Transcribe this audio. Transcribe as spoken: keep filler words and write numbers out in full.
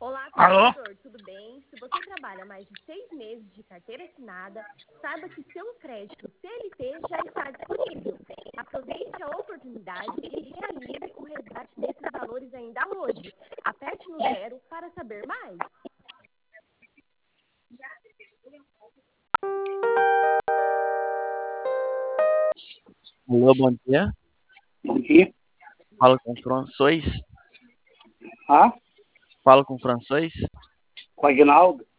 Olá, Alô? trabalhador, tudo bem? Se você trabalha mais de seis meses de carteira assinada, saiba que seu crédito C L T já está disponível. Aproveite a oportunidade e realize o resgate desses valores ainda hoje. Aperte no zero para saber mais. Alô, bom dia. Bom dia. Falo com François. Ah, Falo com François. com o Aguinaldo.